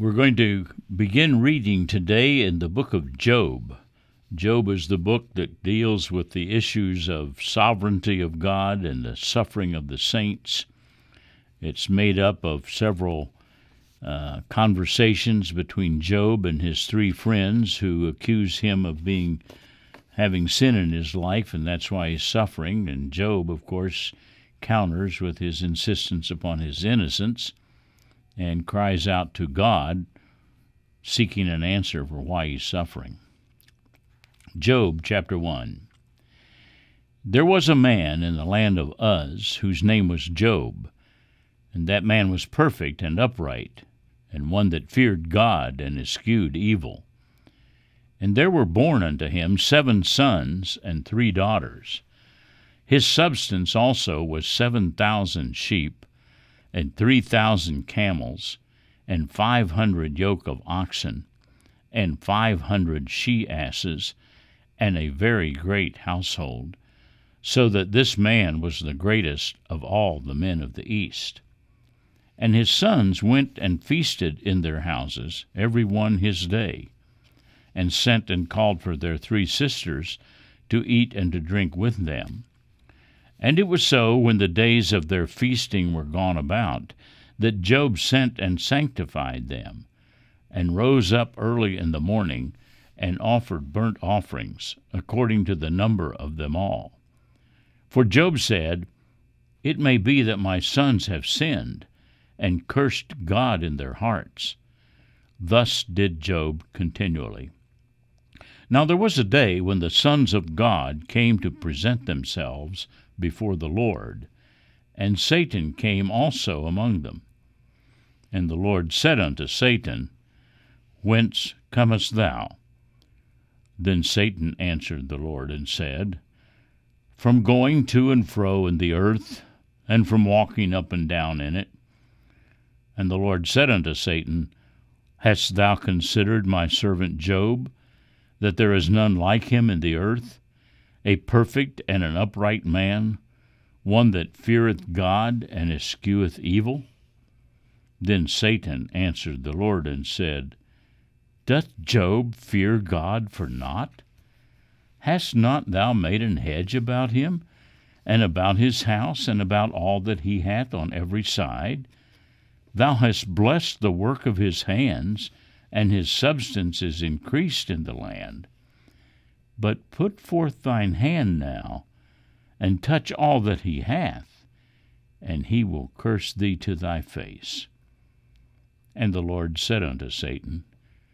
We're going to begin reading today in the book of Job. Job is the book that deals with the issues of sovereignty of God and the suffering of the saints. It's made up of several conversations between Job and his three friends who accuse him of having sin in his life, and that's why he's suffering. And Job, of course, counters with his insistence upon his innocence and cries out to God, seeking an answer for why he's suffering. Job chapter 1. There was a man in the land of Uz whose name was Job, and that man was perfect and upright, and one that feared God and eschewed evil. And there were born unto him 7 sons and 3 daughters. His substance also was 7,000 sheep, and 3,000 camels, and 500 yoke of oxen, and 500 she-asses, and a very great household, so that this man was the greatest of all the men of the east. And his sons went and feasted in their houses, every one his day, and sent and called for their 3 sisters to eat and to drink with them. And it was so, when the days of their feasting were gone about, that Job sent and sanctified them, and rose up early in the morning, and offered burnt offerings, according to the number of them all. For Job said, It may be that my sons have sinned, and cursed God in their hearts. Thus did Job continually. Now there was a day when the sons of God came to present themselves before the Lord, and Satan came also among them. And the Lord said unto Satan, Whence comest thou? Then Satan answered the Lord and said, From going to and fro in the earth, and from walking up and down in it. And the Lord said unto Satan, Hast thou considered my servant Job, that there is none like him in the earth, a perfect and an upright man, one that feareth God and escheweth evil? Then Satan answered the Lord and said, Doth Job fear God for naught? Hast not thou made an hedge about him, and about his house, and about all that he hath on every side? Thou hast blessed the work of his hands, and his substance is increased in the land. But put forth thine hand now, and touch all that he hath, and he will curse thee to thy face. And the Lord said unto Satan,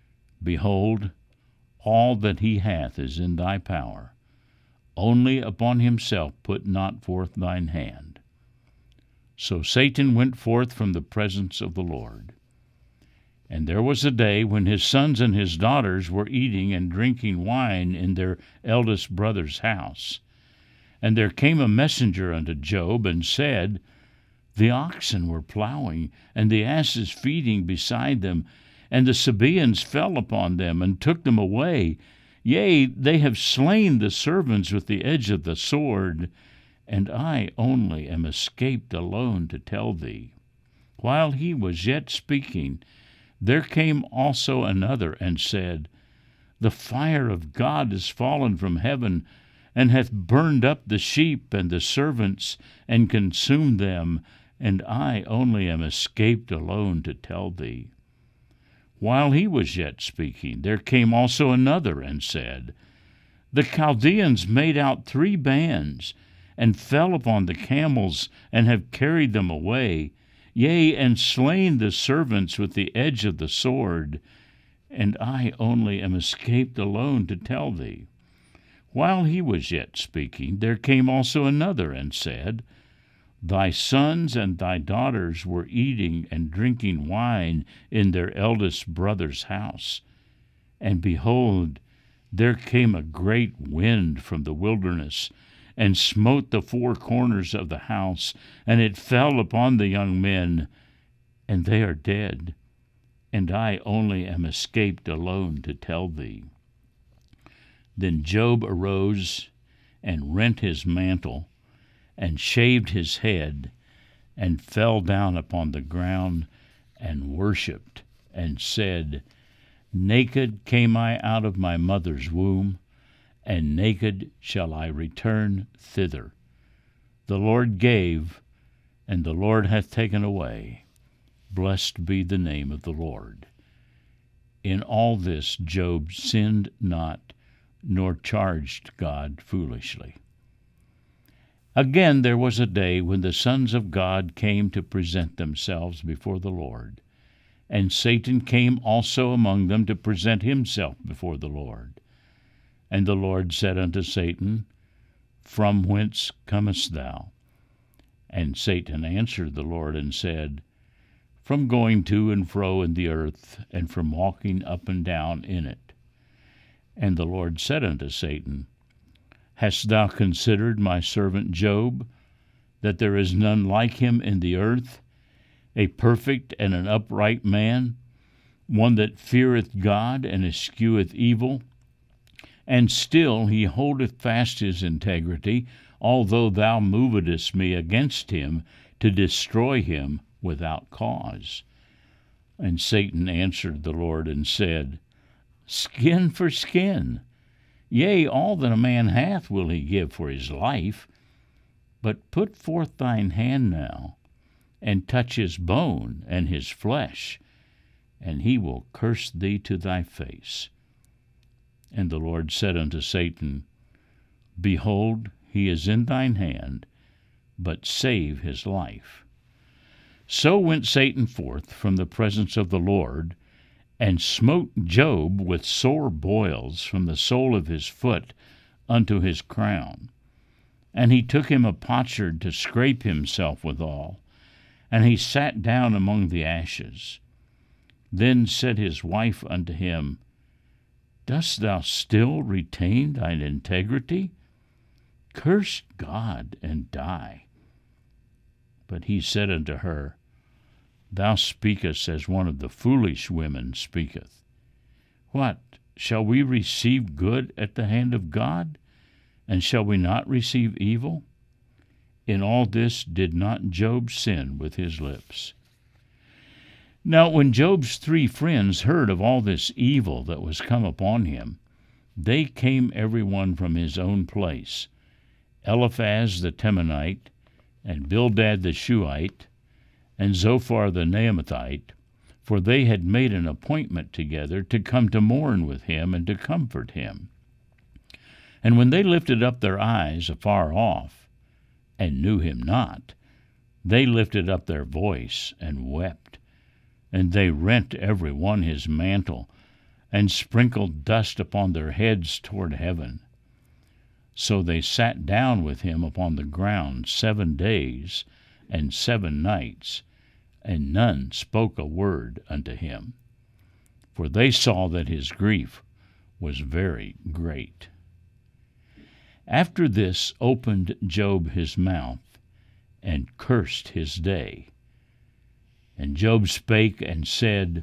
Behold, all that he hath is in thy power. Only upon himself put not forth thine hand. So Satan went forth from the presence of the Lord. And there was a day when his sons and his daughters were eating and drinking wine in their eldest brother's house. And there came a messenger unto Job, and said, The oxen were plowing, and the asses feeding beside them, and the Sabaeans fell upon them, and took them away. Yea, they have slain the servants with the edge of the sword, and I only am escaped alone to tell thee. While he was yet speaking, there came also another, and said, The fire of God is fallen from heaven, and hath burned up the sheep and the servants, and consumed them, and I only am escaped alone to tell thee. While he was yet speaking, there came also another, and said, The Chaldeans made out 3 bands, and fell upon the camels, and have carried them away, yea, and slain the servants with the edge of the sword, and I only am escaped alone to tell thee. While he was yet speaking, there came also another, and said, Thy sons and thy daughters were eating and drinking wine in their eldest brother's house. And behold, there came a great wind from the wilderness, and smote the 4 corners of the house, and it fell upon the young men, and they are dead, and I only am escaped alone to tell thee. Then Job arose and rent his mantle, and shaved his head, and fell down upon the ground, and worshipped, and said, Naked came I out of my mother's womb, and naked shall I return thither. The Lord gave, and the Lord hath taken away. Blessed be the name of the Lord. In all this Job sinned not, nor charged God foolishly. Again there was a day when the sons of God came to present themselves before the Lord, and Satan came also among them to present himself before the Lord. And the Lord said unto Satan, From whence comest thou? And Satan answered the Lord and said, From going to and fro in the earth, and from walking up and down in it. And the Lord said unto Satan, Hast thou considered my servant Job, that there is none like him in the earth, a perfect and an upright man, one that feareth God and escheweth evil? And still he holdeth fast his integrity, although thou movedest me against him to destroy him without cause. And Satan answered the Lord and said, Skin for skin. Yea, all that a man hath will he give for his life. But put forth thine hand now, and touch his bone and his flesh, and he will curse thee to thy face. And the Lord said unto Satan, Behold, he is in thine hand, but save his life. So went Satan forth from the presence of the Lord, and smote Job with sore boils from the sole of his foot unto his crown. And he took him a potsherd to scrape himself withal, and he sat down among the ashes. Then said his wife unto him, Dost thou still retain thine integrity? Curse God and die. But he said unto her, Thou speakest as one of the foolish women speaketh. What, shall we receive good at the hand of God? And shall we not receive evil? In all this did not Job sin with his lips. Now when Job's 3 friends heard of all this evil that was come upon him, they came every one from his own place, Eliphaz the Temanite, and Bildad the Shuhite, and Zophar the Naamathite, for they had made an appointment together to come to mourn with him and to comfort him. And when they lifted up their eyes afar off, and knew him not, they lifted up their voice and wept, and they rent every one his mantle, and sprinkled dust upon their heads toward heaven. So they sat down with him upon the ground 7 days and 7 nights, and none spoke a word unto him, for they saw that his grief was very great. After this opened Job his mouth, and cursed his day. And Job spake and said,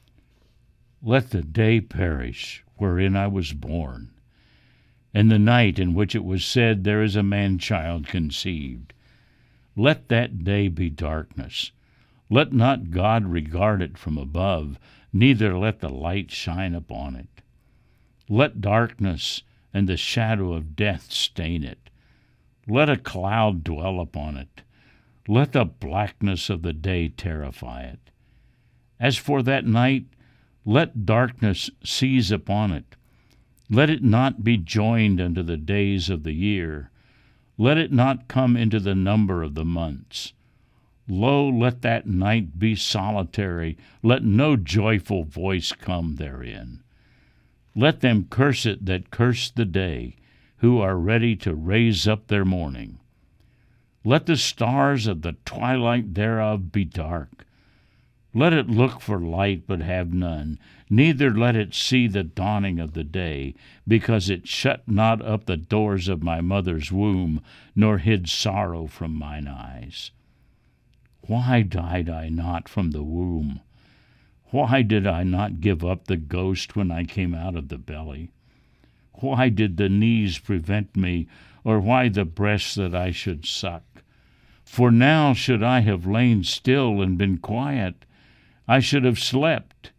Let the day perish wherein I was born, and the night in which it was said, There is a man-child conceived. Let that day be darkness. Let not God regard it from above, neither let the light shine upon it. Let darkness and the shadow of death stain it. Let a cloud dwell upon it. Let the blackness of the day terrify it. As for that night, let darkness seize upon it. Let it not be joined unto the days of the year. Let it not come into the number of the months. Lo, let that night be solitary. Let no joyful voice come therein. Let them curse it that curse the day, who are ready to raise up their mourning. Let the stars of the twilight thereof be dark. Let it look for light, but have none, neither let it see the dawning of the day, because it shut not up the doors of my mother's womb, nor hid sorrow from mine eyes. Why died I not from the womb? Why did I not give up the ghost when I came out of the belly? Why did the knees prevent me, or why the breast that I should suck? For now should I have lain still and been quiet, I should have slept,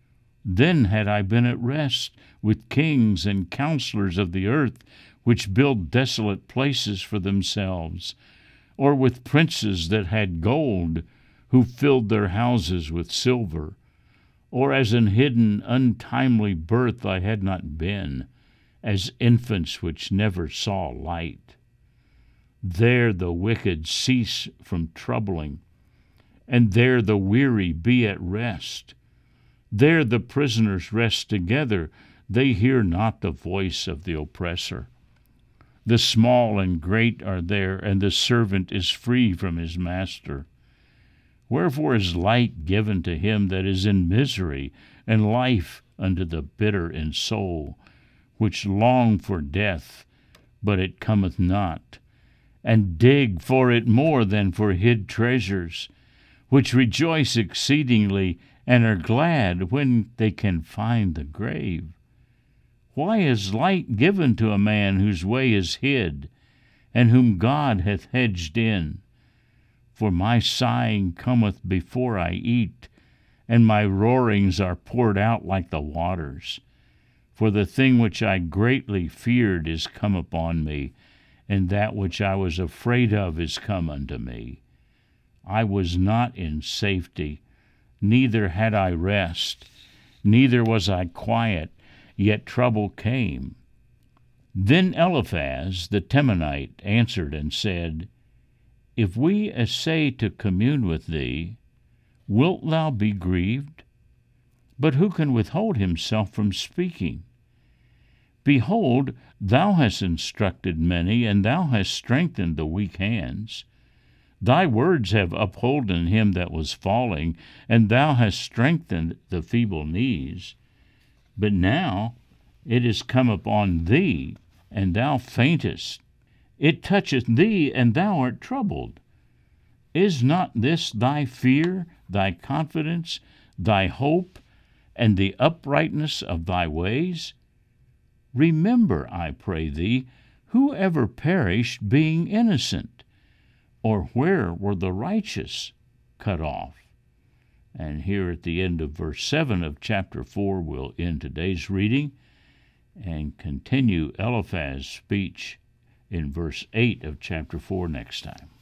Then had I been at rest with kings and counselors of the earth, which build desolate places for themselves, or with princes that had gold, who filled their houses with silver. Or as an hidden, untimely birth I had not been, as infants which never saw light. There the wicked cease from troubling, and there the weary be at rest. There the prisoners rest together, they hear not the voice of the oppressor. The small and great are there, and the servant is free from his master. Wherefore is light given to him that is in misery, and life unto the bitter in soul, which long for death, but it cometh not, and dig for it more than for hid treasures, which rejoice exceedingly, and are glad when they can find the grave. Why is light given to a man whose way is hid, and whom God hath hedged in? For my sighing cometh before I eat, and my roarings are poured out like the waters. For the thing which I greatly feared is come upon me, and that which I was afraid of is come unto me. I was not in safety, neither had I rest, neither was I quiet, yet trouble came. Then Eliphaz the Temanite answered and said, If we essay to commune with thee, wilt thou be grieved? But who can withhold himself from speaking? Behold, thou hast instructed many, and thou hast strengthened the weak hands. Thy words have upholden him that was falling, and thou hast strengthened the feeble knees. But now it is come upon thee, and thou faintest. It toucheth thee, and thou art troubled. Is not this thy fear, thy confidence, thy hope, and the uprightness of thy ways? Remember, I pray thee, who ever perished being innocent? Or where were the righteous cut off? And here at the end of verse 7 of chapter 4, we'll end today's reading and continue Eliphaz's speech in verse 8 of chapter 4 next time.